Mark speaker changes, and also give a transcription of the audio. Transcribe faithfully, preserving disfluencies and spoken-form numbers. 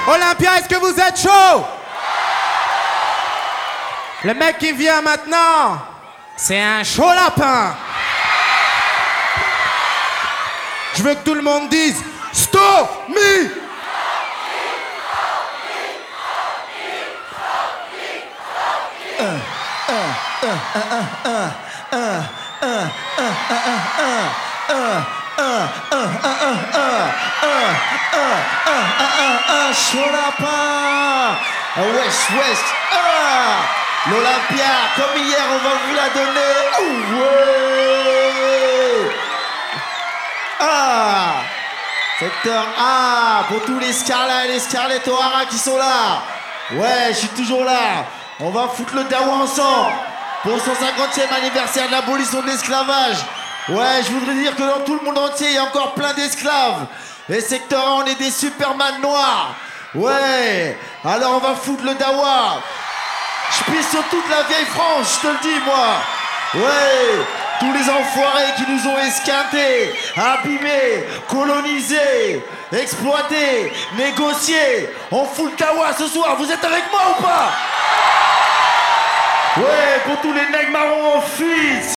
Speaker 1: Olympia, est-ce que vous êtes chaud? Le mec qui vient maintenant, c'est un chaud lapin. Je veux que tout le monde dise Stop me.
Speaker 2: Chaud lapin. Wesh, wesh. Ah. L'Olympia, comme hier, on va vous la donner. Ouh, ouais. Ah. Secteur A, pour tous les Scarlett et les Scarlett O'Hara qui sont là. Ouais, je suis toujours là. On va foutre le dawa ensemble pour le cent cinquantième anniversaire de l'abolition de l'esclavage. Ouais, je voudrais dire que dans tout le monde entier, il y a encore plein d'esclaves. Et secteur A, on est des Superman noirs. Ouais, alors on va foutre le dawa. Je pisse sur toute la vieille France, je te le dis, moi. Ouais, tous les enfoirés qui nous ont esquintés, abîmés, colonisés, exploités, négociés. On fout le dawa ce soir, vous êtes avec moi ou pas? Ouais, pour tous les nègres marrons en fuite.